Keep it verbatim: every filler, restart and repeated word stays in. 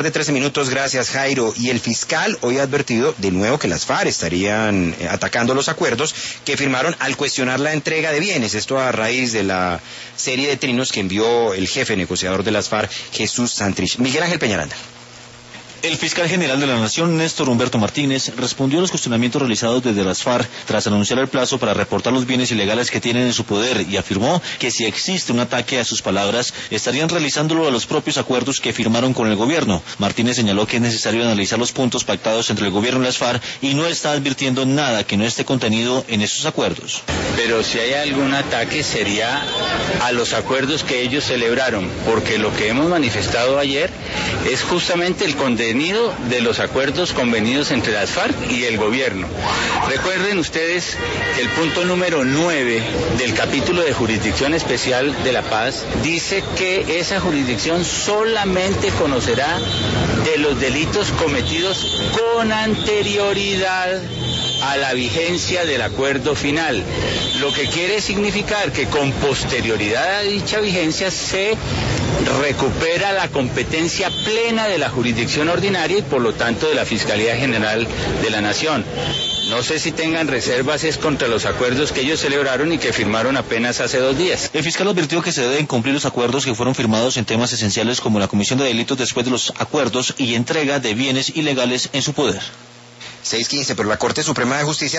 De trece minutos, gracias Jairo. Y el fiscal hoy ha advertido de nuevo que las FARC estarían eh, atacando los acuerdos que firmaron al cuestionar la entrega de bienes. Esto a raíz de la serie de trinos que envió el jefe negociador de las FARC, Jesús Santrich. Miguel Ángel Peñaranda. El fiscal general de la Nación, Néstor Humberto Martínez, respondió a los cuestionamientos realizados desde las FARC tras anunciar el plazo para reportar los bienes ilegales que tienen en su poder y afirmó que si existe un ataque a sus palabras, estarían realizándolo a los propios acuerdos que firmaron con el gobierno. Martínez señaló que es necesario analizar los puntos pactados entre el gobierno y las FARC y no está advirtiendo nada que no esté contenido en esos acuerdos. Pero si hay algún ataque sería a los acuerdos que ellos celebraron, porque lo que hemos manifestado ayer es justamente el contenido de los acuerdos convenidos entre las FARC y el gobierno. Recuerden ustedes que el punto número nueve del capítulo de Jurisdicción Especial de la Paz dice que esa jurisdicción solamente conocerá de los delitos cometidos con anterioridad a la vigencia del acuerdo final, lo que quiere significar que con posterioridad a dicha vigencia se recupera la competencia plena de la jurisdicción ordinaria y por lo tanto de la Fiscalía General de la Nación. No sé si tengan reservas es contra los acuerdos que ellos celebraron y que firmaron apenas hace dos días. El fiscal advirtió que se deben cumplir los acuerdos que fueron firmados en temas esenciales como la comisión de delitos después de los acuerdos y entrega de bienes ilegales en su poder. seis quince, pero la Corte Suprema de Justicia